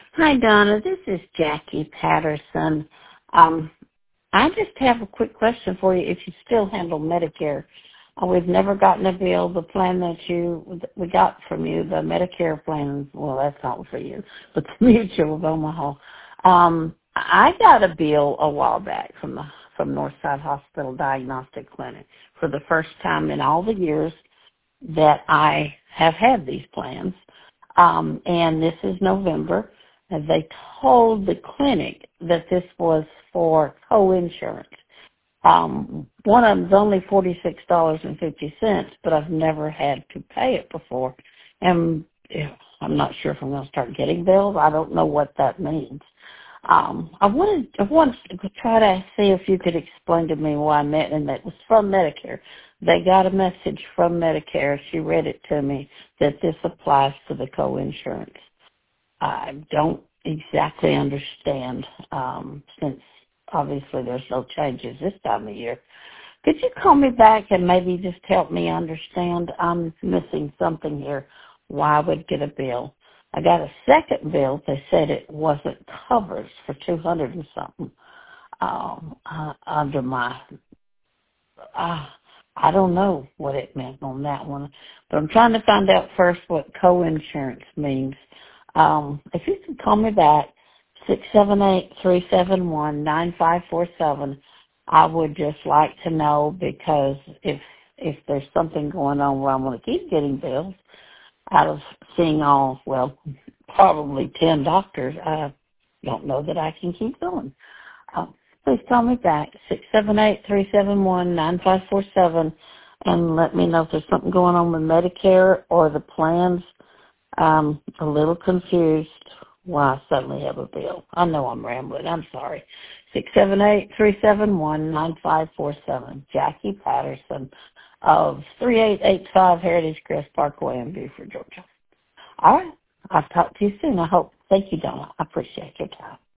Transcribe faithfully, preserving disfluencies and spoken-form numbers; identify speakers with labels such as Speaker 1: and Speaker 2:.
Speaker 1: Hi, Donna. This is Jackie Patterson. Um, I just have a quick question for you. If you still handle Medicare, uh, we've never gotten a bill. The plan that you we got from you, the Medicare plan. Well, that's not for you, but the Mutual of Omaha. Um, I got a bill a while back from the from Northside Hospital Diagnostic Clinic for the first time in all the years that I have had these plans. Um, and this is November. And they told the clinic that this was for co-insurance. Um, one of them's only forty-six dollars and fifty cents, but I've never had to pay it before. And yeah, I'm not sure if I'm going to start getting bills. I don't know what that means. Um, I wanted, I wanted to try to see if you could explain to me why I met, and that was from Medicare. They got a message from Medicare. She read it to me that this applies to the co-insurance. I don't exactly understand, um, since obviously there's no changes this time of year. Could you call me back and maybe just help me understand? I'm missing something here. Why I would get a bill? I got a second bill. They said it wasn't covered for two hundred and something um, uh, under my. Uh, I don't know what it meant on that one, but I'm trying to find out first what co-insurance means. Um, if you could call me back, six seven eight, three seven one, nine five four seven, I would just like to know, because if if there's something going on where I'm going to keep getting bills out of seeing all, well, probably ten doctors, I don't know that I can keep going. Um, please call me back, six seven eight, three seven one, nine five four seven, and let me know if there's something going on with Medicare or the plans. I'm a little confused why I suddenly have a bill. I know I'm rambling. I'm sorry. six seven eight, three seven one, nine five four seven. Jackie Patterson of three eight eight five Heritage Crest Parkway in Beaufort, Georgia. All right. I'll talk to you soon, I hope. Thank you, Donna. I appreciate your time.